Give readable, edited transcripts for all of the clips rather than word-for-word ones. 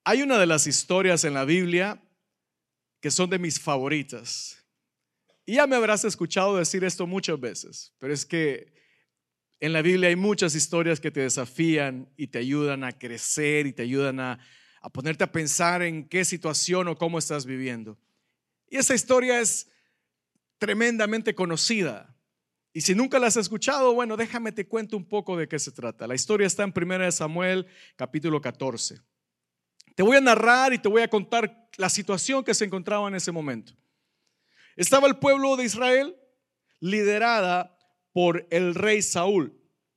Hay una de las historias en la Biblia que son de mis favoritas. Y ya me habrás escuchado decir esto muchas veces, pero es que en la Biblia hay muchas historias que te desafían y te ayudan a crecer y te ayudan a ponerte a pensar en qué situación o cómo estás viviendo. Y esa historia es tremendamente conocida. Y si nunca la has escuchado, bueno, déjame te cuento un poco de qué se trata. La historia está en 1 Samuel capítulo 14. Te voy a narrar y te voy a contar la situación que se encontraba en ese momento. Estaba el pueblo de Israel liderada por el rey Saúl.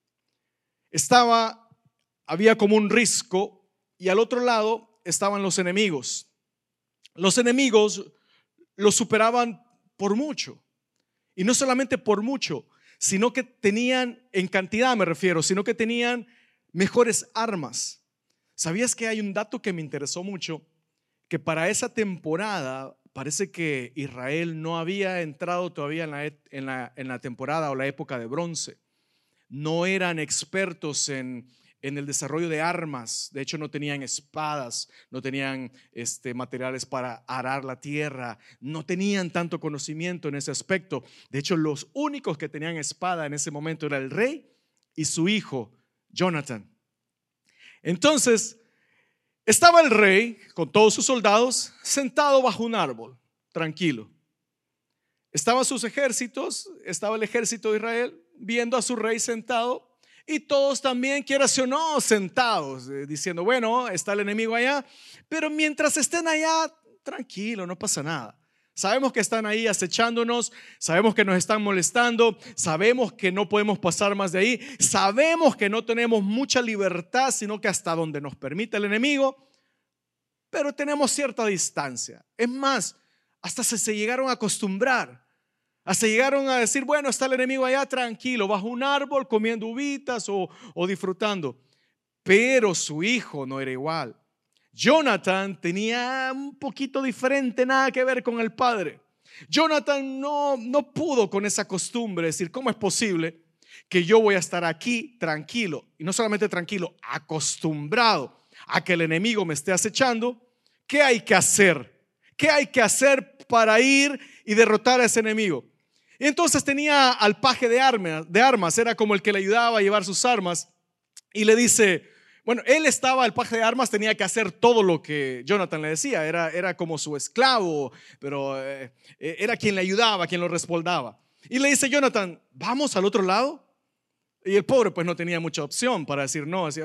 Había como un risco y al otro lado estaban los enemigos. Los enemigos los superaban por mucho. Y no solamente por mucho, sino que tenían, en cantidad me refiero, sino que tenían mejores armas. ¿Sabías que hay un dato que me interesó mucho? Que para esa temporada parece que Israel no había entrado todavía en la temporada o la época de bronce. No eran expertos en el desarrollo de armas. De hecho, no tenían espadas, no tenían materiales para arar la tierra, no tenían tanto conocimiento en ese aspecto. De hecho, los únicos que tenían espada en ese momento era el rey y su hijo, Jonathan. Entonces, estaba el rey con todos sus soldados sentado bajo un árbol, tranquilo. Estaban sus ejércitos, estaba el ejército de Israel viendo a su rey sentado y todos también, quieras o no, sentados, diciendo, bueno, está el enemigo allá, pero mientras estén allá, tranquilo, no pasa nada. Sabemos que están ahí acechándonos, sabemos que nos están molestando, sabemos que no podemos pasar más de ahí, sabemos que no tenemos mucha libertad, sino que hasta donde nos permite el enemigo, pero tenemos cierta distancia. Es más, hasta se llegaron a acostumbrar, hasta llegaron a decir, bueno, está el enemigo allá tranquilo, bajo un árbol, comiendo uvitas o disfrutando. Pero su hijo no era igual. Jonathan tenía un poquito diferente, nada que ver con el padre. Jonathan no pudo con esa costumbre, decir, ¿cómo es posible que yo voy a estar aquí tranquilo? Y no solamente tranquilo, acostumbrado a que el enemigo me esté acechando. ¿Qué hay que hacer? ¿Qué hay que hacer para ir y derrotar a ese enemigo? Y entonces tenía al paje de armas, era como el que le ayudaba a llevar sus armas. Y le dice, bueno, el paje de armas tenía que hacer todo lo que Jonathan le decía, era como su esclavo, pero era quien le ayudaba, quien lo respaldaba. Y le dice Jonathan, ¿vamos al otro lado? Y el pobre pues no tenía mucha opción para decir no, decía,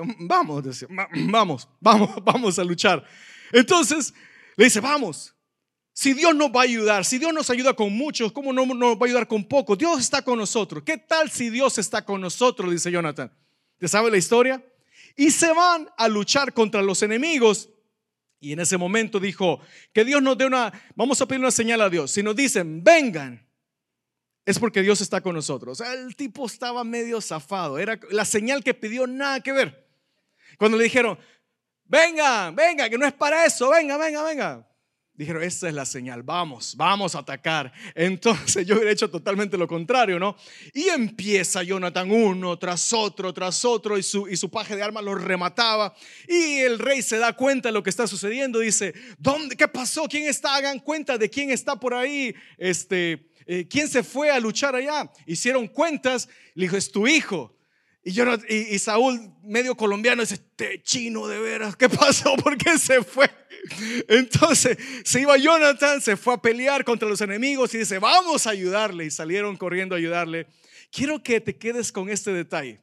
vamos a luchar. Entonces le dice, vamos. Si Dios nos va a ayudar, si Dios nos ayuda con muchos, ¿cómo no nos va a ayudar con pocos? Dios está con nosotros. ¿Qué tal si Dios está con nosotros? Dice Jonathan. ¿Te sabe la historia? Y se van a luchar contra los enemigos. Y en ese momento dijo, que Dios nos dé vamos a pedir una señal a Dios. Si nos dicen, vengan, es porque Dios está con nosotros. O sea, el tipo estaba medio zafado. Era la señal que pidió, nada que ver. Cuando le dijeron, venga, que no es para eso, venga. Dijeron, esa es la señal, vamos a atacar. Entonces yo hubiera hecho totalmente lo contrario, ¿no? Y empieza Jonathan uno tras otro y su paje de armas los remataba. Y el rey se da cuenta de lo que está sucediendo. Dice, ¿qué pasó? ¿Quién está? Hagan cuenta de quién está por ahí. ¿Quién se fue a luchar allá? Hicieron cuentas. Le dijo, es tu hijo. Y Saúl, medio colombiano, dice, este chino de veras, ¿qué pasó? ¿Por qué se fue? Entonces se iba Jonathan, se fue a pelear contra los enemigos y dice, vamos a ayudarle. Y salieron corriendo a ayudarle. Quiero que te quedes con este detalle.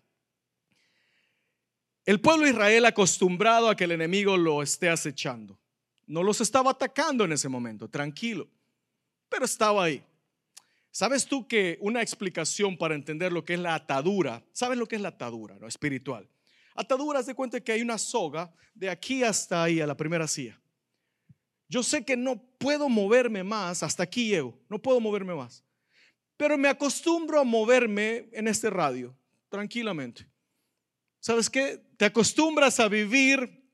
El pueblo de Israel, acostumbrado a que el enemigo lo esté acechando, no los estaba atacando en ese momento, tranquilo, pero estaba ahí. ¿Sabes tú que una explicación para entender lo que es la atadura? ¿Sabes lo que es la atadura, no? Espiritual. Atadura, haz de cuenta que hay una soga de aquí hasta ahí a la primera silla. Yo sé que no puedo moverme más, hasta aquí llego, no puedo moverme más. Pero me acostumbro a moverme en este radio, tranquilamente. ¿Sabes qué? Te acostumbras a vivir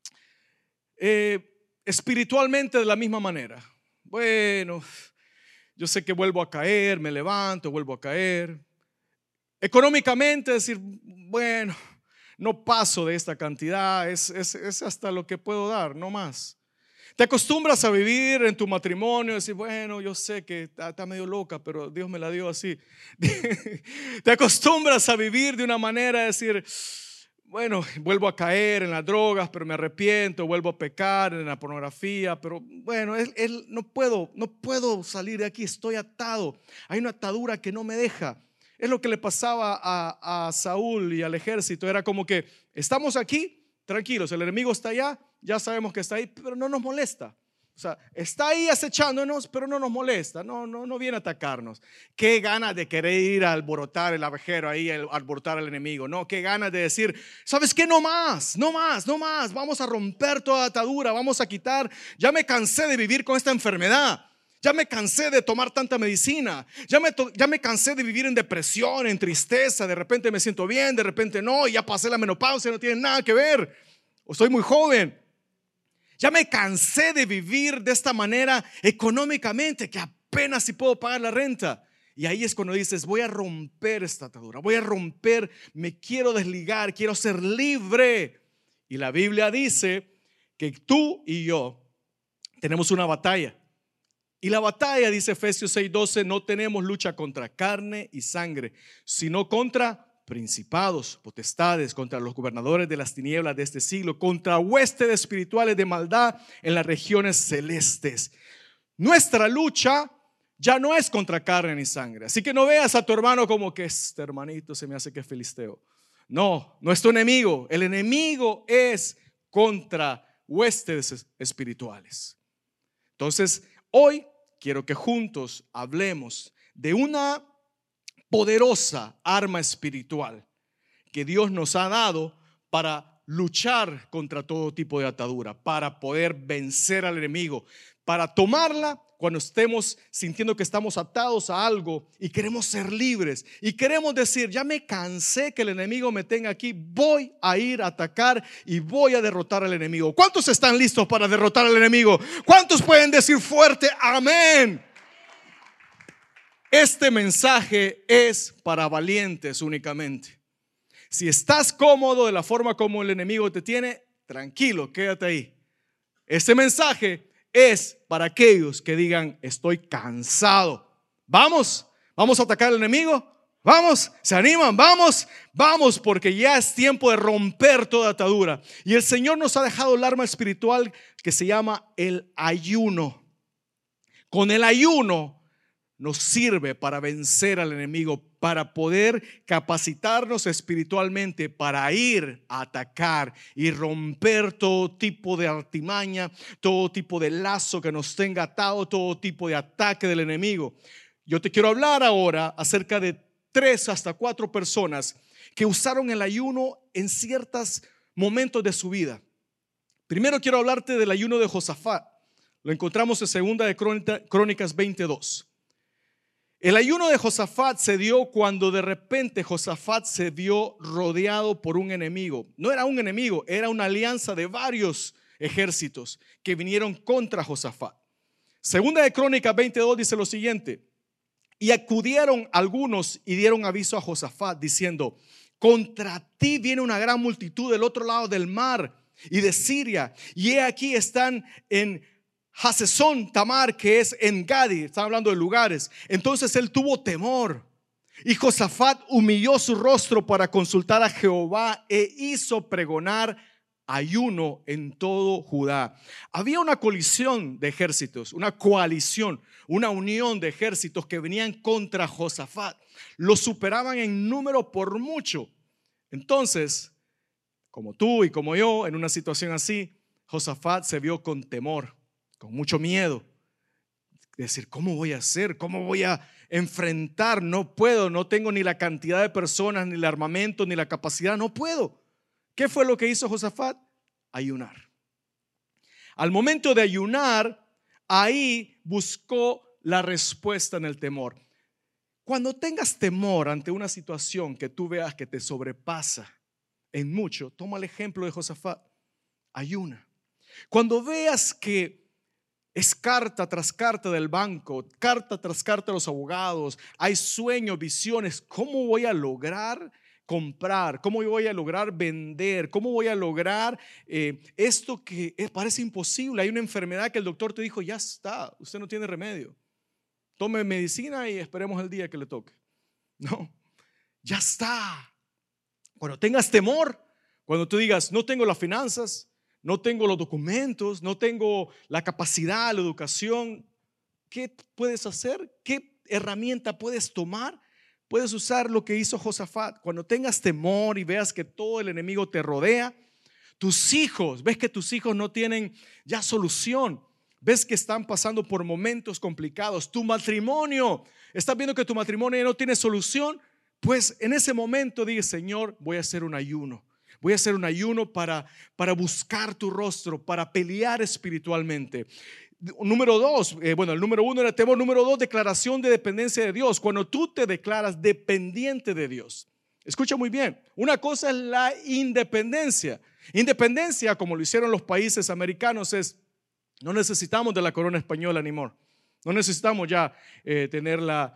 espiritualmente de la misma manera. Bueno, yo sé que vuelvo a caer, me levanto, vuelvo a caer. Económicamente, decir, bueno, no paso de esta cantidad, es hasta lo que puedo dar, no más. Te acostumbras a vivir en tu matrimonio, decir, bueno, yo sé que está medio loca, pero Dios me la dio así. Te acostumbras a vivir de una manera, decir, bueno, vuelvo a caer en las drogas, pero me arrepiento, vuelvo a pecar en la pornografía, pero bueno, no puedo salir de aquí, estoy atado. Hay una atadura que no me deja. Es lo que le pasaba a Saúl y al ejército. Era como que estamos aquí, tranquilos, el enemigo está allá, ya sabemos que está ahí, pero no nos molesta. O sea, está ahí acechándonos, pero no nos molesta, no viene a atacarnos. Qué ganas de querer ir a alborotar el abejero ahí, alborotar al enemigo. No, qué ganas de decir, ¿sabes qué? No más, vamos a romper toda atadura, vamos a quitar. Ya me cansé de vivir con esta enfermedad. Ya me cansé de tomar tanta medicina. Ya me cansé de vivir en depresión, en tristeza. De repente me siento bien, de repente no. Y ya pasé la menopausia, no tiene nada que ver. O soy muy joven. Ya me cansé de vivir de esta manera económicamente, que apenas si puedo pagar la renta. Y ahí es cuando dices, voy a romper esta atadura, voy a romper, me quiero desligar, quiero ser libre. Y la Biblia dice que tú y yo tenemos una batalla. Y la batalla, dice Efesios 6:12, no tenemos lucha contra carne y sangre, sino contra principados, potestades, contra los gobernadores de las tinieblas de este siglo, contra huestes espirituales de maldad en las regiones celestes. Nuestra lucha ya no es contra carne ni sangre. Así que no veas a tu hermano como que este hermanito se me hace que es filisteo. No es tu enemigo. El enemigo es contra huestes espirituales. Entonces, hoy quiero que juntos hablemos de una poderosa arma espiritual que Dios nos ha dado para luchar contra todo tipo de atadura, para poder vencer al enemigo, para tomarla cuando estemos sintiendo que estamos atados a algo y queremos ser libres y queremos decir, ya me cansé que el enemigo me tenga aquí, voy a ir a atacar y voy a derrotar al enemigo. ¿Cuántos están listos para derrotar al enemigo? ¿Cuántos pueden decir fuerte amén? Este mensaje es para valientes únicamente. Si estás cómodo de la forma como el enemigo te tiene, tranquilo, quédate ahí. Este mensaje es para aquellos que digan, estoy cansado. Vamos a atacar al enemigo. Vamos, se animan, vamos, porque ya es tiempo de romper toda atadura. Y el Señor nos ha dejado el arma espiritual que se llama el ayuno. Con el ayuno nos sirve para vencer al enemigo, para poder capacitarnos espiritualmente para ir a atacar y romper todo tipo de artimaña, todo tipo de lazo que nos tenga atado, todo tipo de ataque del enemigo. Yo te quiero hablar ahora acerca de 3 hasta 4 personas que usaron el ayuno en ciertos momentos de su vida. Primero quiero hablarte del ayuno de Josafat. Lo encontramos en 2 de Crónicas 22. El ayuno de Josafat se dio cuando de repente Josafat se vio rodeado por un enemigo. No era un enemigo, era una alianza de varios ejércitos que vinieron contra Josafat. 2 de Crónicas 22 dice lo siguiente: y acudieron algunos y dieron aviso a Josafat diciendo, contra ti viene una gran multitud del otro lado del mar y de Siria, y he aquí están en Hasezón Tamar, que es en Gadi. Están hablando de lugares. Entonces él tuvo temor, y Josafat humilló su rostro para consultar a Jehová e hizo pregonar ayuno en todo Judá. Había una colisión de ejércitos, una coalición, una unión de ejércitos que venían contra Josafat. Lo superaban en número por mucho. Entonces, como tú y como yo, en una situación así, Josafat se vio con temor, con mucho miedo. Decir, ¿cómo voy a hacer? ¿Cómo voy a enfrentar? No puedo, no tengo ni la cantidad de personas, ni el armamento, ni la capacidad, no puedo. ¿Qué fue lo que hizo Josafat? Ayunar. Al momento de ayunar, ahí buscó la respuesta en el temor. Cuando tengas temor ante una situación que tú veas que te sobrepasa en mucho, toma el ejemplo de Josafat. Ayuna. Cuando veas que es carta tras carta del banco, carta tras carta de los abogados, hay sueños, visiones, ¿cómo voy a lograr comprar? ¿Cómo voy a lograr vender? ¿Cómo voy a lograr esto que parece imposible? Hay una enfermedad que el doctor te dijo, ya está, usted no tiene remedio. Tome medicina y esperemos el día que le toque. No, ya está. Cuando tengas temor, cuando tú digas, no tengo las finanzas, no tengo los documentos, no tengo la capacidad, la educación, ¿qué puedes hacer? ¿Qué herramienta puedes tomar? Puedes usar lo que hizo Josafat. Cuando tengas temor y veas que todo el enemigo te rodea, tus hijos, ves que tus hijos no tienen ya solución, ves que están pasando por momentos complicados, tu matrimonio, estás viendo que tu matrimonio ya no tiene solución, pues en ese momento dices, Señor, voy a hacer un ayuno. Voy a hacer un ayuno para buscar tu rostro, para pelear espiritualmente. Número dos, el número uno era temor. Número dos, declaración de dependencia de Dios. Cuando tú te declaras dependiente de Dios, escucha muy bien, una cosa es la independencia. Independencia, como lo hicieron los países americanos, es no necesitamos de la corona española anymore. No necesitamos ya tener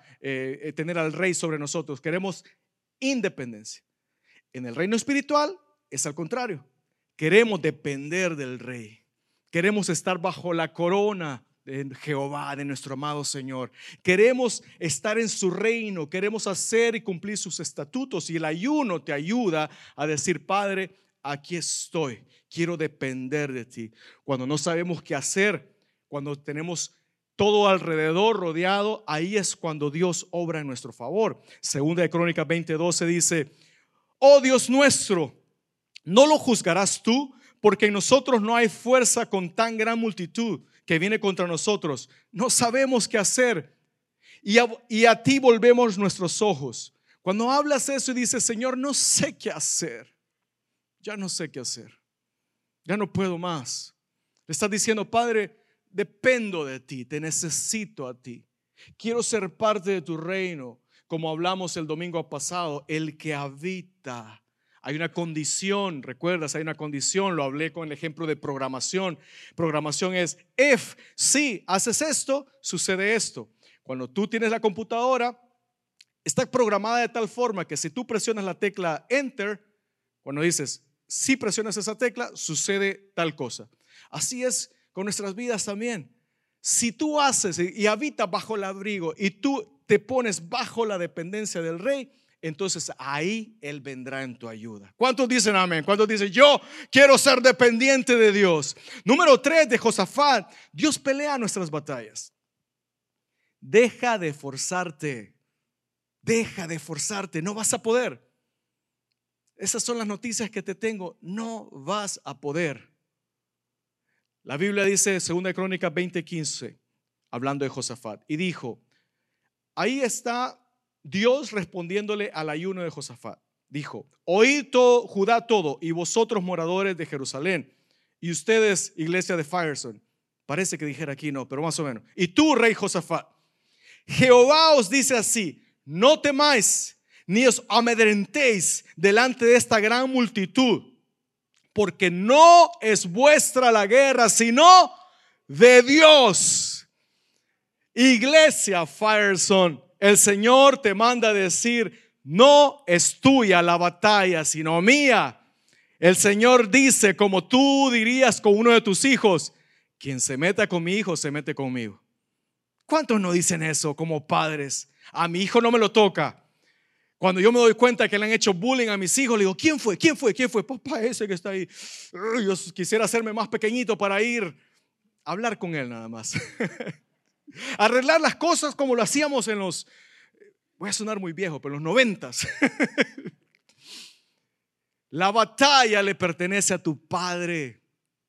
al rey sobre nosotros. Queremos independencia. En el reino espiritual es al contrario. Queremos depender del rey. Queremos estar bajo la corona de Jehová, de nuestro amado Señor. Queremos estar en su reino. Queremos hacer y cumplir sus estatutos. Y el ayuno te ayuda a decir, Padre, aquí estoy. Quiero depender de ti. Cuando no sabemos qué hacer, cuando tenemos todo alrededor rodeado, ahí es cuando Dios obra en nuestro favor. Segunda de Crónicas 20:12 dice, oh Dios nuestro, ¿no lo juzgarás tú? Porque en nosotros no hay fuerza con tan gran multitud que viene contra nosotros. No sabemos qué hacer y a ti volvemos nuestros ojos. Cuando hablas eso y dices, Señor, no sé qué hacer. Ya no sé qué hacer. Ya no puedo más. Le estás diciendo, Padre, dependo de ti, te necesito a ti. Quiero ser parte de tu reino. Como hablamos el domingo pasado, el que habita. Hay una condición, recuerdas, hay una condición, lo hablé con el ejemplo de programación. Programación es, si haces esto, sucede esto. Cuando tú tienes la computadora, está programada de tal forma que si tú presionas la tecla Enter, cuando dices, si presionas esa tecla, sucede tal cosa. Así es con nuestras vidas también. Si tú haces y habitas bajo el abrigo y tú te pones bajo la dependencia del rey, entonces ahí Él vendrá en tu ayuda. ¿Cuántos dicen amén? ¿Cuántos dicen yo quiero ser dependiente de Dios? Número 3 de Josafat, Dios pelea nuestras batallas. Deja de forzarte. Deja de forzarte, no vas a poder. Esas son las noticias que te tengo, no vas a poder. La Biblia dice, 2 Crónicas 20:15, hablando de Josafat, y dijo, ahí está Dios respondiéndole al ayuno de Josafat. Dijo, oíd todo, Judá todo, y vosotros moradores de Jerusalén, y ustedes, iglesia de Firestone. Parece que dijera aquí no, pero más o menos. Y tú, rey Josafat, Jehová os dice así, no temáis, ni os amedrentéis delante de esta gran multitud, porque no es vuestra la guerra, sino de Dios. Iglesia Firestone, el Señor te manda a decir, no es tuya la batalla, sino mía. El Señor dice, como tú dirías con uno de tus hijos, quien se meta con mi hijo, se mete conmigo. ¿Cuántos no dicen eso como padres? A mi hijo no me lo toca. Cuando yo me doy cuenta que le han hecho bullying a mis hijos, le digo, ¿quién fue? ¿Quién fue? ¿Quién fue? Papá ese que está ahí. Yo quisiera hacerme más pequeñito para ir a hablar con él nada más. Arreglar las cosas como lo hacíamos en los, voy a sonar muy viejo, pero en los 90s. La batalla le pertenece a tu padre.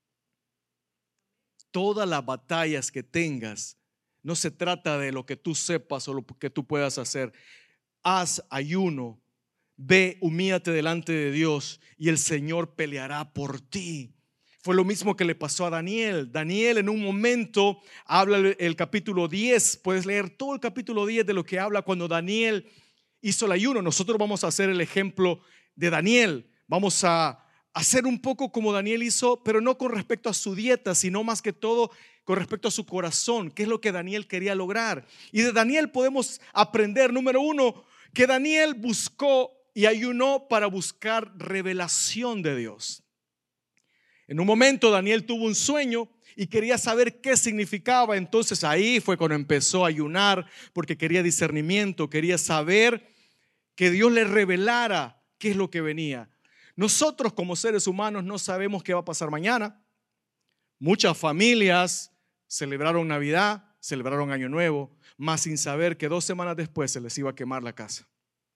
Todas las batallas que tengas, no se trata de lo que tú sepas o lo que tú puedas hacer. Haz ayuno, ve, humíllate delante de Dios y el Señor peleará por ti. Fue lo mismo que le pasó a Daniel. Daniel en un momento habla el capítulo 10, puedes leer todo el capítulo 10 de lo que habla cuando Daniel hizo el ayuno. Nosotros vamos a hacer el ejemplo de Daniel. Vamos a hacer un poco como Daniel hizo, pero no con respecto a su dieta, sino más que todo con respecto a su corazón, qué es lo que Daniel quería lograr. Y de Daniel podemos aprender, número uno, que Daniel buscó y ayunó para buscar revelación de Dios. En un momento Daniel tuvo un sueño y quería saber qué significaba. Entonces ahí fue cuando empezó a ayunar, porque quería discernimiento, quería saber, que Dios le revelara qué es lo que venía. Nosotros como seres humanos no sabemos qué va a pasar mañana. Muchas familias celebraron Navidad, celebraron Año Nuevo, mas sin saber que 2 semanas después se les iba a quemar la casa.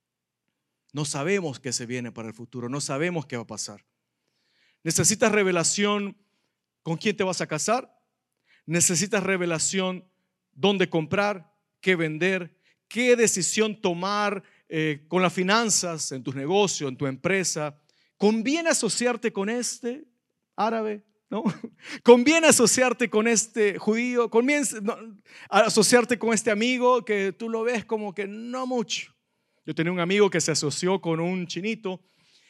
No sabemos qué se viene para el futuro, no sabemos qué va a pasar. ¿Necesitas revelación con quién te vas a casar? ¿Necesitas revelación dónde comprar, qué vender, qué decisión tomar con las finanzas, en tus negocios, en tu empresa? ¿Conviene asociarte con este árabe? ¿No? ¿Conviene asociarte con este judío? ¿Conviene asociarte con este amigo que tú lo ves como que no mucho? Yo tenía un amigo que se asoció con un chinito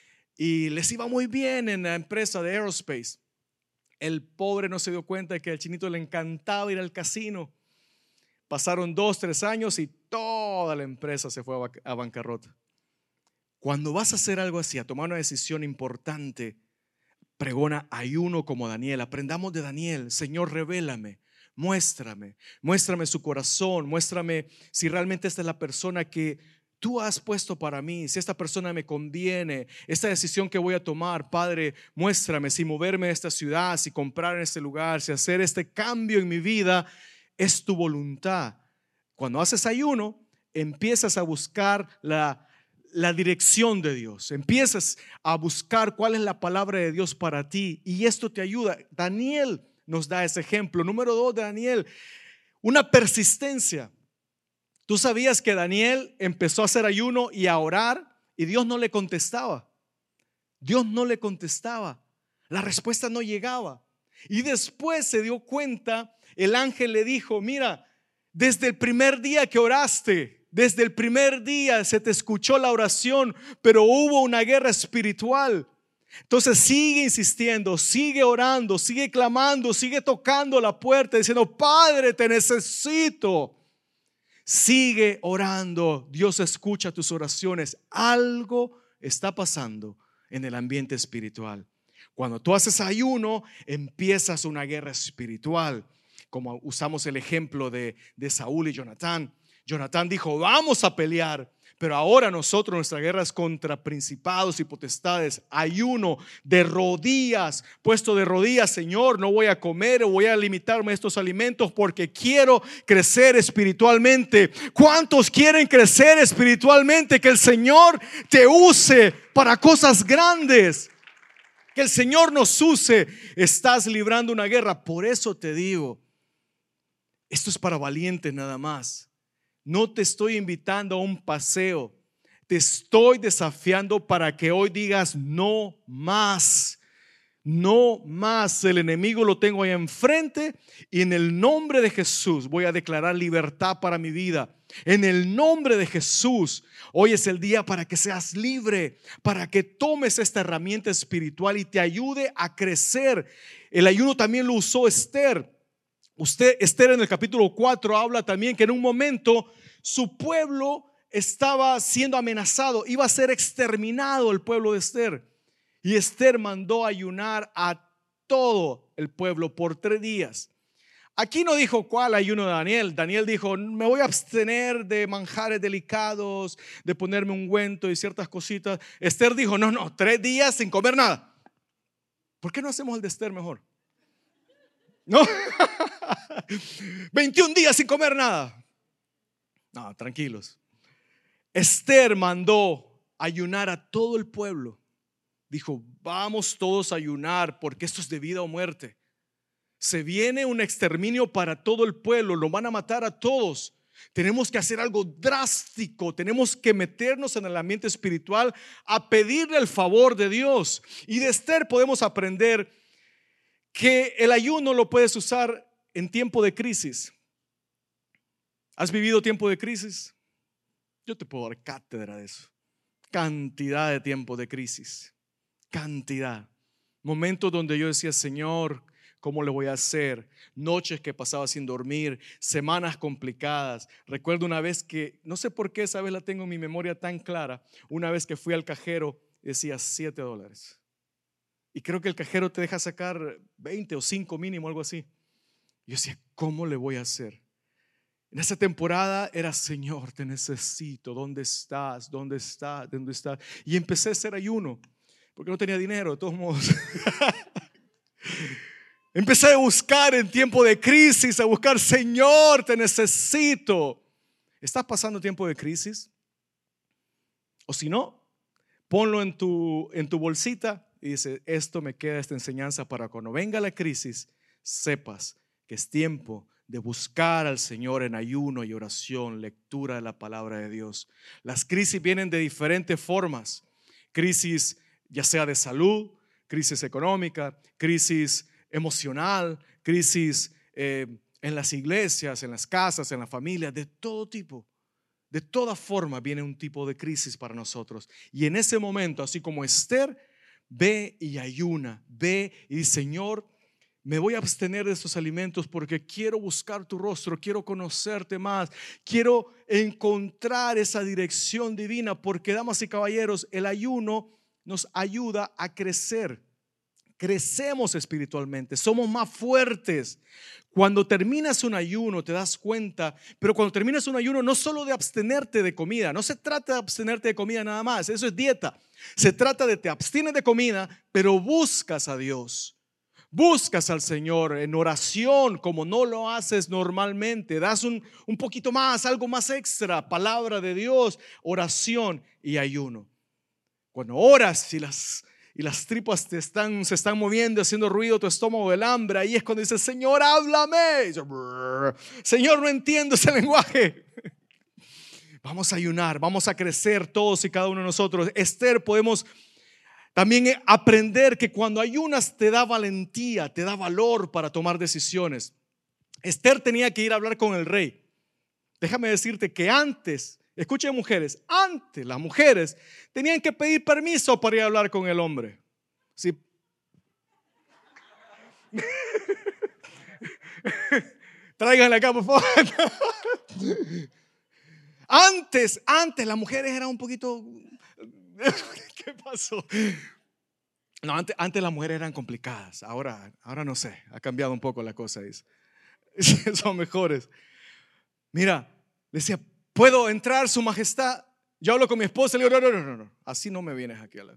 y les iba muy bien en la empresa de aerospace. El pobre no se dio cuenta de que al chinito le encantaba ir al casino. Pasaron 2, 3 años y toda la empresa se fue a bancarrota. Cuando vas a hacer algo así, a tomar una decisión importante, pregona ayuno como Daniel. Aprendamos de Daniel. Señor, revélame, muéstrame su corazón, muéstrame si realmente esta es la persona que tú has puesto para mí, si esta persona me conviene, esta decisión que voy a tomar. Padre, muéstrame si moverme de esta ciudad, si comprar en este lugar, si hacer este cambio en mi vida es tu voluntad. Cuando haces ayuno, empiezas a buscar la dirección de Dios, empiezas a buscar cuál es la palabra de Dios para ti, y esto te ayuda. Daniel nos da ese ejemplo. Número 2 de Daniel, una persistencia. ¿Tú sabías que Daniel empezó a hacer ayuno y a orar y Dios no le contestaba? Dios no le contestaba, la respuesta no llegaba. Y después se dio cuenta, el ángel le dijo: mira, desde el primer día que oraste, desde el primer día se te escuchó la oración, pero hubo una guerra espiritual. Entonces sigue insistiendo, sigue orando, sigue clamando, sigue tocando la puerta diciendo: Padre, te necesito. Sigue orando, Dios escucha tus oraciones. Algo está pasando en el ambiente espiritual. Cuando tú haces ayuno, empiezas una guerra espiritual. Como usamos el ejemplo de Saúl y Jonatán. Jonatán dijo: vamos a pelear. Pero ahora nosotros, nuestra guerra es contra principados y potestades. Ayuno de rodillas, puesto de rodillas: Señor, no voy a comer o voy a limitarme a estos alimentos porque quiero crecer espiritualmente. ¿Cuántos quieren crecer espiritualmente? Que el Señor te use para cosas grandes. Que el Señor nos use. Estás librando una guerra. Por eso te digo, esto es para valientes nada más. No te estoy invitando a un paseo. Te estoy desafiando para que hoy digas: no más. No más. El enemigo lo tengo ahí enfrente y en el nombre de Jesús voy a declarar libertad para mi vida. En el nombre de Jesús, hoy es el día para que seas libre, para que tomes esta herramienta espiritual y te ayude a crecer. El ayuno también lo usó Esther. Esther en el capítulo 4 habla también que en un momento su pueblo estaba siendo amenazado, iba a ser exterminado el pueblo de Esther. Y Esther mandó ayunar a todo el pueblo por 3 días. Aquí no dijo cuál ayuno de Daniel. Daniel dijo: me voy a abstener de manjares delicados, de ponerme ungüento y ciertas cositas. Esther dijo: no, 3 días sin comer nada. ¿Por qué no hacemos el de Esther mejor? No. 21 días sin comer nada. No, tranquilos. Esther mandó ayunar a todo el pueblo. Dijo: vamos todos a ayunar porque esto es de vida o muerte. Se viene un exterminio para todo el pueblo, lo van a matar a todos. Tenemos que hacer algo drástico, tenemos que meternos en el ambiente espiritual a pedirle el favor de Dios. Y de Esther podemos aprender que el ayuno lo puedes usar en tiempo de crisis. ¿Has vivido tiempo de crisis? Yo te puedo dar cátedra de eso. Cantidad de tiempo de crisis. Cantidad. Momentos donde yo decía: Señor, ¿Cómo le voy a hacer? Noches que pasaba sin dormir, semanas complicadas. Recuerdo una vez que, no sé por qué esa vez la tengo en mi memoria tan clara, una vez que fui al cajero decía $7. Y creo que el cajero te deja sacar 20 o 5 mínimo, algo así. Yo decía, ¿cómo le voy a hacer? En esa temporada era, Señor, te necesito. ¿Dónde estás? ¿Dónde estás? ¿Dónde estás? Y empecé a hacer ayuno, porque no tenía dinero, de todos modos. Empecé a buscar en tiempo de crisis, a buscar, Señor, te necesito. ¿Estás pasando tiempo de crisis? O si no, ponlo en tu bolsita y dice, esto me queda, esta enseñanza para cuando venga la crisis, sepas que es tiempo de buscar al Señor en ayuno y oración, lectura de la palabra de Dios. Las crisis vienen de diferentes formas. Crisis ya sea de salud, crisis económica, crisis emocional, crisis en las iglesias, en las casas, en la familia, de todo tipo. De toda forma viene un tipo de crisis para nosotros. Y en ese momento, así como Esther, ve y ayuna, ve y dice, Señor, me voy a abstener de estos alimentos porque quiero buscar tu rostro, quiero conocerte más, quiero encontrar esa dirección divina, porque, damas y caballeros, el ayuno nos ayuda a crecer. Crecemos espiritualmente, somos más fuertes. Cuando terminas un ayuno te das cuenta, pero cuando terminas un ayuno no solo de abstenerte de comida, no se trata de abstenerte de comida nada más, eso es dieta. Se trata de te abstienes de comida, pero buscas a Dios. Buscas al Señor en oración como no lo haces normalmente. Das un poquito más, algo más extra, palabra de Dios, oración y ayuno. Cuando oras y las tripas se están moviendo, haciendo ruido, tu estómago del hambre, ahí es cuando dices, Señor, háblame. Señor, no entiendo ese lenguaje. Vamos a ayunar, vamos a crecer todos y cada uno de nosotros. Esther, podemos también aprender que cuando ayunas te da valentía, te da valor para tomar decisiones. Esther tenía que ir a hablar con el rey. Déjame decirte que antes, escuchen mujeres, antes las mujeres tenían que pedir permiso para ir a hablar con el hombre. Sí. Tráiganle acá, por favor. Antes las mujeres eran un poquito... ¿Qué pasó? No, antes las mujeres eran complicadas. Ahora no sé, ha cambiado un poco la cosa. Dice. Son mejores. Mira, decía, ¿puedo entrar, su majestad? Yo hablo con mi esposa y le digo, no, así no me vienes aquí a la...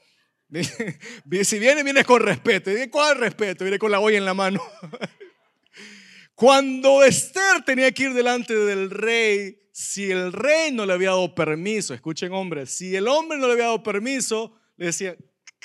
Si vienes con respeto. ¿Y cuál respeto? Viene con la olla en la mano. Cuando Esther tenía que ir delante del rey, si el rey no le había dado permiso, escuchen hombres, si el hombre no le había dado permiso, le decía,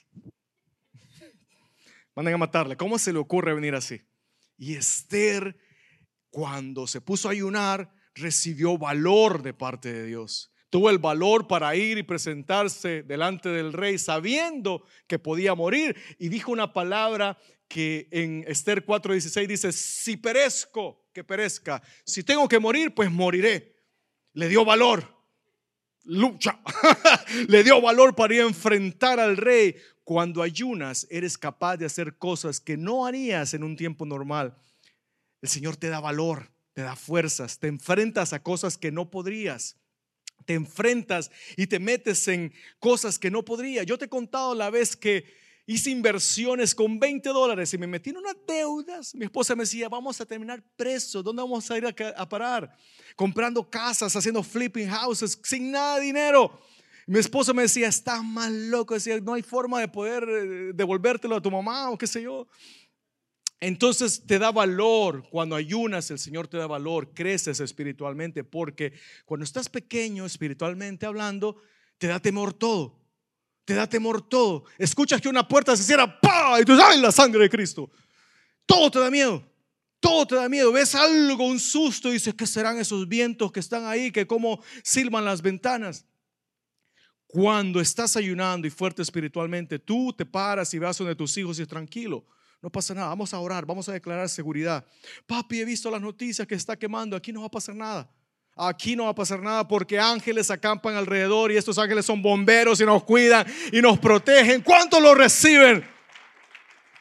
manden a matarle. ¿Cómo se le ocurre venir así? Y Esther, cuando se puso a ayunar, recibió valor de parte de Dios. Tuvo el valor para ir y presentarse delante del rey sabiendo que podía morir, y dijo una palabra que en Esther 4:16 dice, si perezco, que perezca, si tengo que morir, pues moriré. Le dio valor, lucha. Le dio valor para ir a enfrentar al rey. Cuando ayunas eres capaz de hacer cosas que no harías en un tiempo normal. El Señor te da valor, te da fuerzas, te enfrentas a cosas que no podrías. Te enfrentas y te metes en cosas que no podría. Yo te he contado la vez que hice inversiones con $20 y me metí en unas deudas. Mi esposa me decía, vamos a terminar presos. ¿Dónde vamos a ir a parar? Comprando casas, haciendo flipping houses sin nada de dinero. Mi esposo me decía, estás más loco. Decía, no hay forma de poder devolvértelo a tu mamá o qué sé yo. Entonces te da valor. Cuando ayunas, el Señor te da valor. Creces espiritualmente, porque cuando estás pequeño espiritualmente hablando, te da temor todo. Te da temor todo. Escuchas que una puerta se cierra, ¡pah! Y tú dices, ¡ay, la sangre de Cristo! Todo te da miedo. Todo te da miedo. Ves algo, un susto, y dices, ¿qué serán esos vientos que están ahí? Que cómo silban las ventanas. Cuando estás ayunando y fuerte espiritualmente, tú te paras y vas donde tus hijos y es tranquilo. No pasa nada, vamos a orar, vamos a declarar seguridad. Papi, he visto las noticias que está quemando. Aquí no va a pasar nada. Aquí no va a pasar nada porque ángeles acampan alrededor y estos ángeles son bomberos y nos cuidan y nos protegen. ¿Cuántos lo reciben?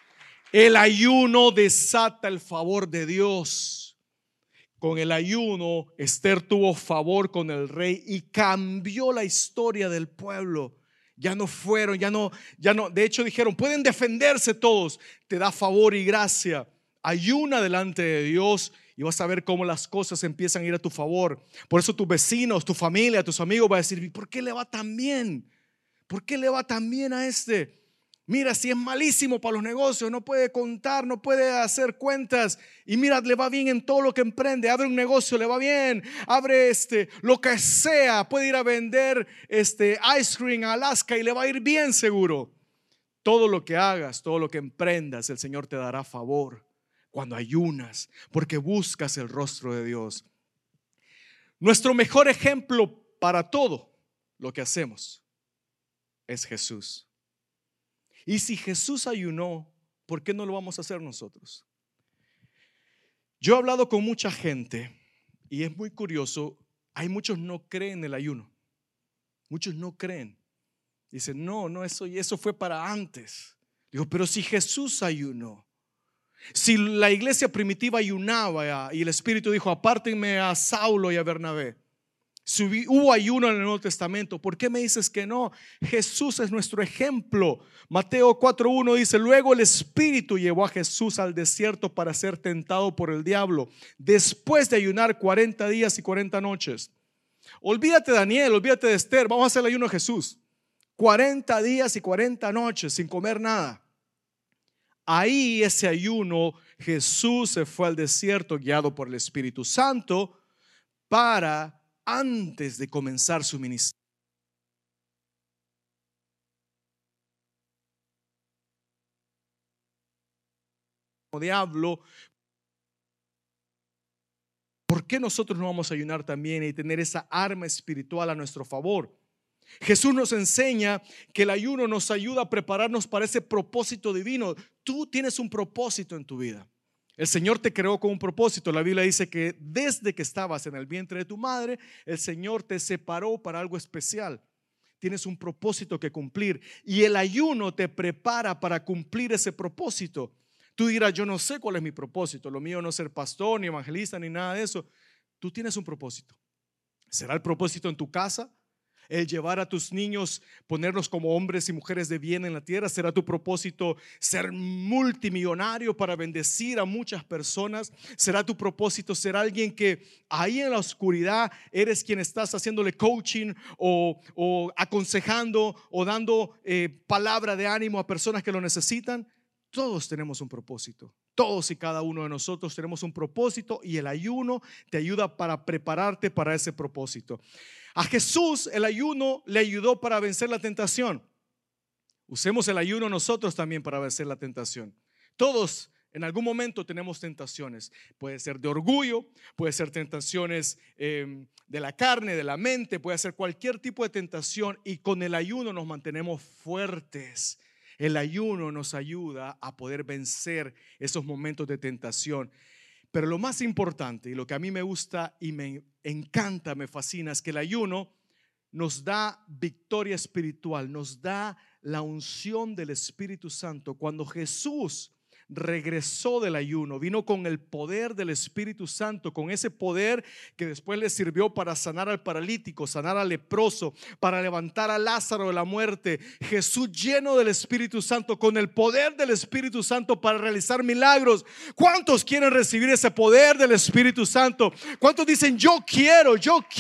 El ayuno desata el favor de Dios. Con el ayuno, Esther tuvo favor con el rey y cambió la historia del pueblo. Ya no fueron, ya no. De hecho dijeron, pueden defenderse todos. Te da favor y gracia. Ayuna delante de Dios y vas a ver cómo las cosas empiezan a ir a tu favor. Por eso tus vecinos, tu familia, tus amigos van a decir, ¿por qué le va tan bien? ¿Por qué le va tan bien a este? Mira, si es malísimo para los negocios, no puede contar, no puede hacer cuentas. Y mira, le va bien en todo lo que emprende. Abre un negocio, le va bien. Abre lo que sea. Puede ir a vender ice cream a Alaska y le va a ir bien seguro. Todo lo que hagas, todo lo que emprendas, el Señor te dará favor cuando ayunas, porque buscas el rostro de Dios. Nuestro mejor ejemplo para todo lo que hacemos es Jesús. Y si Jesús ayunó, ¿por qué no lo vamos a hacer nosotros? Yo he hablado con mucha gente y es muy curioso. Hay muchos no creen en el ayuno. Muchos no creen. Dicen, no, eso fue para antes. Digo, pero si Jesús ayunó, si la iglesia primitiva ayunaba y el Espíritu dijo, apártenme a Saulo y a Bernabé. Si hubo ayuno en el Nuevo Testamento, ¿por qué me dices que no? Jesús es nuestro ejemplo. Mateo 4:1 dice, luego el Espíritu llevó a Jesús al desierto para ser tentado por el diablo, después de ayunar 40 días y 40 noches. Olvídate de Daniel, olvídate de Esther, vamos a hacer el ayuno de Jesús. 40 días y 40 noches sin comer nada. Ahí ese ayuno, Jesús se fue al desierto guiado por el Espíritu Santo para antes de comenzar su ministerio. Diablo, ¿por qué nosotros no vamos a ayunar también y tener esa arma espiritual a nuestro favor? Jesús nos enseña que el ayuno nos ayuda a prepararnos para ese propósito divino. Tú tienes un propósito en tu vida. El Señor te creó con un propósito. La Biblia dice que desde que estabas en el vientre de tu madre, el Señor te separó para algo especial. Tienes un propósito que cumplir y el ayuno te prepara para cumplir ese propósito. Tú dirás, yo no sé cuál es mi propósito. Lo mío no es ser pastor, ni evangelista, ni nada de eso. Tú tienes un propósito. ¿Será el propósito en tu casa? El llevar a tus niños, ponerlos como hombres y mujeres de bien en la tierra. ¿Será tu propósito ser multimillonario para bendecir a muchas personas? ¿Será tu propósito ser alguien que ahí en la oscuridad eres quien estás haciéndole coaching o aconsejando o dando palabra de ánimo a personas que lo necesitan? Todos tenemos un propósito. Todos y cada uno de nosotros tenemos un propósito y el ayuno te ayuda para prepararte para ese propósito. A Jesús el ayuno le ayudó para vencer la tentación. Usemos el ayuno nosotros también para vencer la tentación. Todos en algún momento tenemos tentaciones. Puede ser de orgullo, puede ser tentaciones de la carne, de la mente, puede ser cualquier tipo de tentación y con el ayuno nos mantenemos fuertes. El ayuno nos ayuda a poder vencer esos momentos de tentación. Pero lo más importante y lo que a mí me gusta y me encanta, me fascina, es que el ayuno nos da victoria espiritual, nos da la unción del Espíritu Santo. Cuando Jesús regresó del ayuno, vino con el poder del Espíritu Santo, con ese poder que después le sirvió para sanar al paralítico, sanar al leproso, para levantar a Lázaro de la muerte. Jesús lleno del Espíritu Santo, con el poder del Espíritu Santo para realizar milagros. ¿Cuántos quieren recibir ese poder del Espíritu Santo? ¿Cuántos dicen yo quiero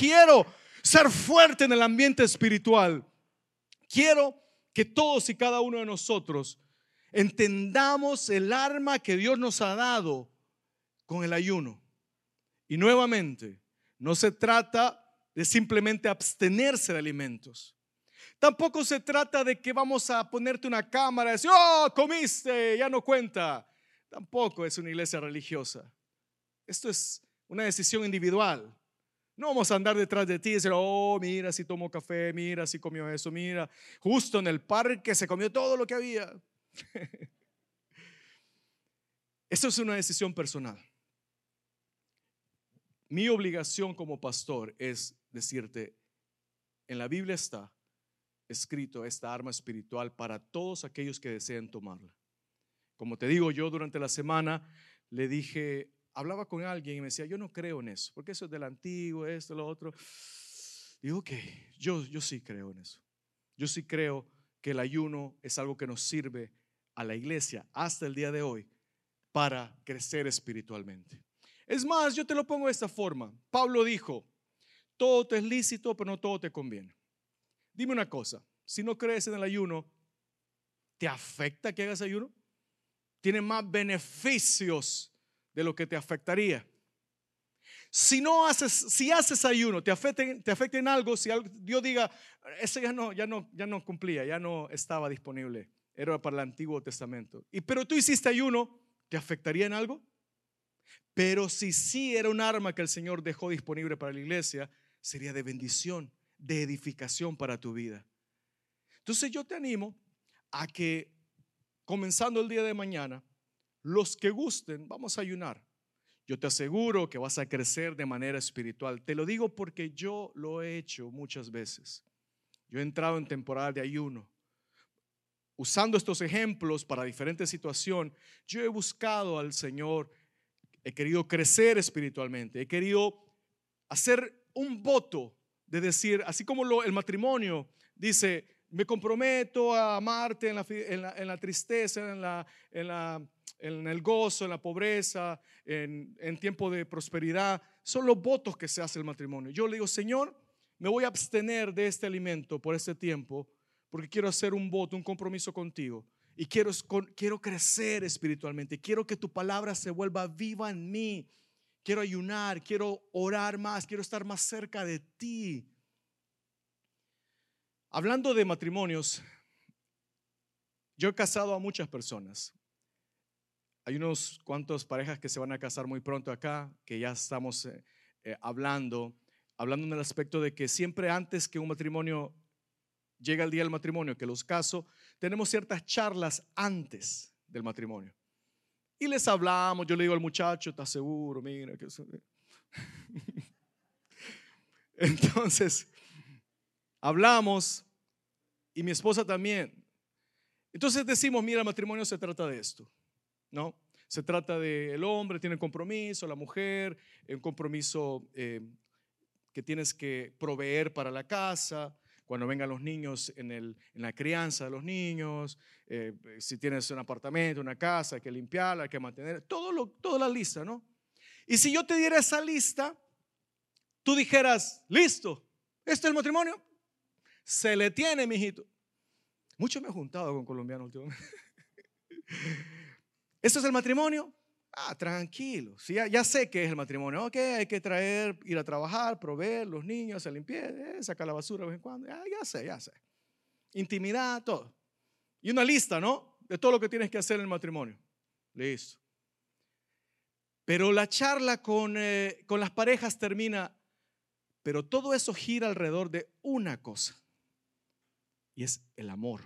ser fuerte en el ambiente espiritual? Quiero que todos y cada uno de nosotros entendamos el arma que Dios nos ha dado con el ayuno. Y nuevamente, no se trata de simplemente abstenerse de alimentos. Tampoco se trata de que vamos a ponerte una cámara y decir, oh, comiste, ya no cuenta. Tampoco es una iglesia religiosa. Esto es una decisión individual. No vamos a andar detrás de ti y decir, oh, mira si tomó café, mira si comió eso, mira, justo en el parque se comió todo lo que había. Eso es una decisión personal. Mi obligación como pastor es decirte, en la Biblia está escrito esta arma espiritual para todos aquellos que deseen tomarla. Como te digo, yo durante la semana le dije, hablaba con alguien y me decía, yo no creo en eso, porque eso es del antiguo, esto, lo otro. Digo, ok, yo sí creo en eso. Yo sí creo que el ayuno es algo que nos sirve a la iglesia hasta el día de hoy para crecer espiritualmente. Es más, yo te lo pongo de esta forma. Pablo dijo, todo te es lícito, pero no todo te conviene. Dime una cosa, si no crees en el ayuno, ¿te afecta que hagas ayuno? Tiene más beneficios de lo que te afectaría. Si haces ayuno, te afecta en algo, si Dios diga, ese ya no cumplía, ya no estaba disponible, era para el Antiguo Testamento. Pero tú hiciste ayuno, ¿te afectaría en algo? Pero si sí era un arma que el Señor dejó disponible para la iglesia, sería de bendición, de edificación para tu vida. Entonces yo te animo a que comenzando el día de mañana, los que gusten, vamos a ayunar. Yo te aseguro que vas a crecer de manera espiritual. Te lo digo porque yo lo he hecho muchas veces. Yo he entrado en temporada de ayuno. Usando estos ejemplos para diferentes situaciones, yo he buscado al Señor, he querido crecer espiritualmente, he querido hacer un voto de decir, así como el matrimonio dice, me comprometo a amarte en la tristeza, en el gozo, en la pobreza, en tiempo de prosperidad. Son los votos que se hace el matrimonio. Yo le digo, Señor, me voy a abstener de este alimento por este tiempo, porque quiero hacer un voto, un compromiso contigo. Y quiero crecer espiritualmente. Quiero que tu palabra se vuelva viva en mí. Quiero ayunar, quiero orar más, quiero estar más cerca de ti. Hablando de matrimonios, yo he casado a muchas personas. Hay unos cuantos parejas que se van a casar muy pronto acá, que ya estamos hablando en el aspecto de que siempre antes que un matrimonio llega el día del matrimonio, que los caso, tenemos ciertas charlas antes del matrimonio. Y les hablamos, yo le digo al muchacho, ¿estás seguro? Mira, que eso. Entonces, hablamos y mi esposa también. Entonces decimos, mira, el matrimonio se trata de esto, ¿no? Se trata del hombre, tiene compromiso, la mujer, un compromiso que tienes que proveer para la casa, cuando vengan los niños en la crianza de los niños, si tienes un apartamento, una casa, hay que limpiarla, hay que mantener, toda la lista, ¿no? Y si yo te diera esa lista, tú dijeras, listo, ¿este es el matrimonio? Se le tiene, mijito. Mucho me he juntado con colombianos últimamente. ¿Esto es el matrimonio? Tranquilo. Sí, ya sé qué es el matrimonio. Ok, hay que ir a trabajar, proveer, los niños, hacer limpieza, sacar la basura de vez en cuando. Ya sé. Intimidad, todo. Y una lista, ¿no? De todo lo que tienes que hacer en el matrimonio. Listo. Pero la charla con las parejas termina, pero todo eso gira alrededor de una cosa. Y es el amor.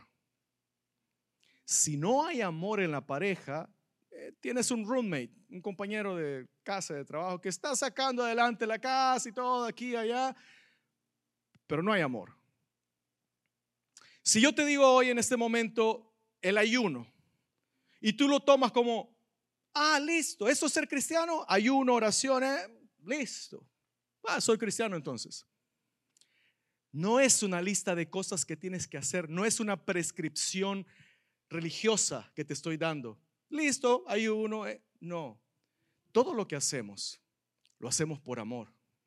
Si no hay amor en la pareja, tienes un roommate, un compañero de casa, de trabajo, que está sacando adelante la casa y todo aquí y allá, pero no hay amor. Si yo te digo hoy en este momento el ayuno y tú lo tomas como, listo, ¿eso es ser cristiano? Ayuno, oraciones, listo. Soy cristiano entonces. No es una lista de cosas que tienes que hacer, no es una prescripción religiosa que te estoy dando. Listo, ayuno. No, todo lo que hacemos, lo hacemos por amor.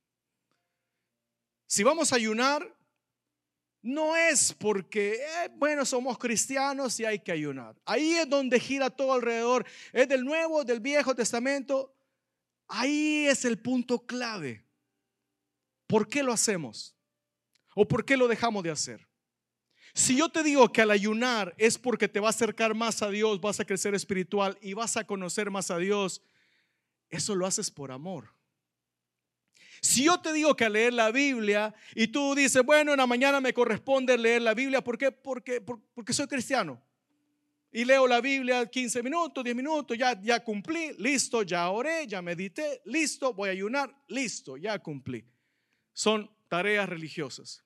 Si vamos a ayunar, no es porque, bueno, somos cristianos y hay que ayunar. Ahí es donde gira todo alrededor. Es del Nuevo, del Viejo Testamento. Ahí es el punto clave. ¿Por qué lo hacemos? ¿O por qué lo dejamos de hacer? Si yo te digo que al ayunar es porque te va a acercar más a Dios, vas a crecer espiritual y vas a conocer más a Dios, eso lo haces por amor. Si yo te digo que al leer la Biblia y tú dices, bueno, en la mañana me corresponde leer la Biblia, ¿por qué? Porque soy cristiano. Y leo la Biblia 15 minutos, 10 minutos, ya cumplí, listo, ya oré, ya medité, listo, voy a ayunar, listo, ya cumplí. Son tareas religiosas.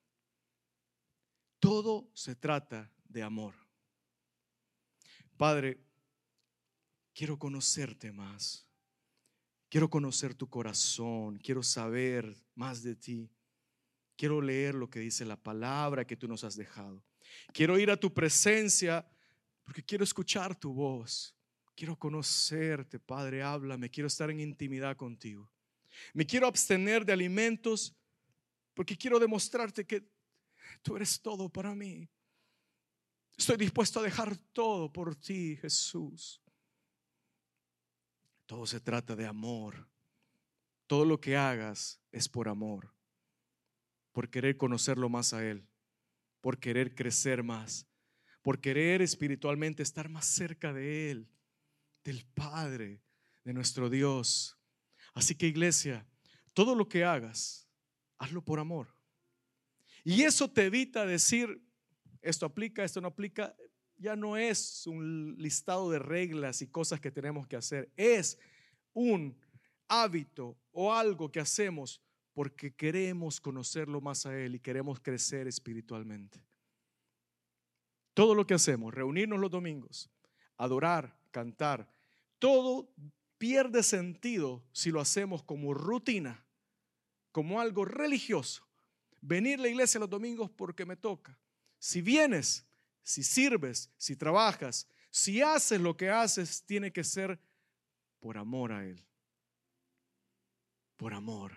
Todo se trata de amor. Padre, quiero conocerte más. Quiero conocer tu corazón, quiero saber más de ti. Quiero leer lo que dice la palabra que tú nos has dejado. Quiero ir a tu presencia porque quiero escuchar tu voz. Quiero conocerte, Padre, háblame. Quiero estar en intimidad contigo. Me quiero abstener de alimentos porque quiero demostrarte que tú eres todo para mí. Estoy dispuesto a dejar todo por ti, Jesús. Todo se trata de amor. Todo lo que hagas es por amor, por querer conocerlo más a Él, por querer crecer más, por querer espiritualmente estar más cerca de Él, del Padre, de nuestro Dios. Así que, iglesia, todo lo que hagas, hazlo por amor. Y eso te evita decir, esto aplica, esto no aplica. Ya no es un listado de reglas y cosas que tenemos que hacer. Es un hábito o algo que hacemos porque queremos conocerlo más a Él y queremos crecer espiritualmente. Todo lo que hacemos, reunirnos los domingos, adorar, cantar, todo pierde sentido si lo hacemos como rutina, como algo religioso. Venir a la iglesia los domingos porque me toca. Si vienes, si sirves, si trabajas, si haces lo que haces, tiene que ser por amor a Él. Por amor.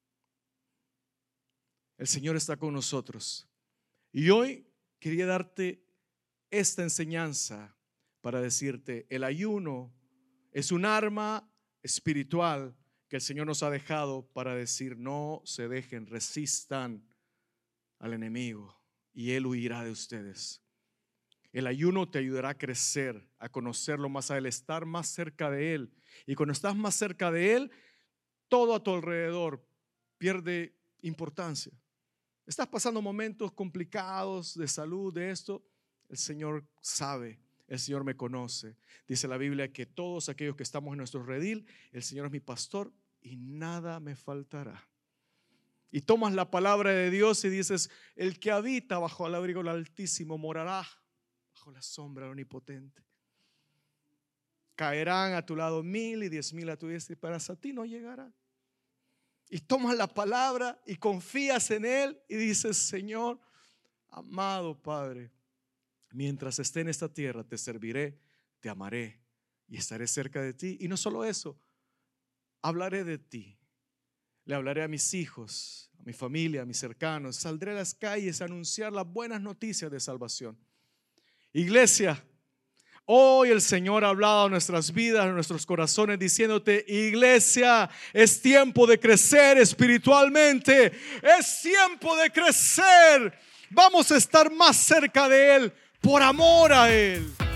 El Señor está con nosotros. Y hoy quería darte esta enseñanza para decirte, el ayuno es un arma espiritual que el Señor nos ha dejado para decir, no se dejen, resistan al enemigo y Él huirá de ustedes. El ayuno te ayudará a crecer, a conocerlo más a Él, estar más cerca de Él. Y cuando estás más cerca de Él, todo a tu alrededor pierde importancia. Estás pasando momentos complicados de salud, de esto. El Señor sabe, el Señor me conoce. Dice la Biblia que todos aquellos que estamos en nuestro redil, el Señor es mi pastor y nada me faltará. Y tomas la palabra de Dios y dices, el que habita bajo el abrigo del Altísimo morará bajo la sombra del Omnipotente. Caerán a tu lado 1000 y 10,000 a tu diestra, pero a ti no llegará. Y tomas la palabra y confías en Él y dices, Señor, amado Padre, mientras esté en esta tierra te serviré, te amaré y estaré cerca de ti. Y no solo eso, hablaré de ti. Le hablaré a mis hijos, a mi familia, a mis cercanos. Saldré a las calles a anunciar las buenas noticias de salvación. Iglesia, hoy el Señor ha hablado a nuestras vidas, a nuestros corazones, diciéndote, iglesia, es tiempo de crecer espiritualmente. Es tiempo de crecer. Vamos a estar más cerca de Él por amor a Él.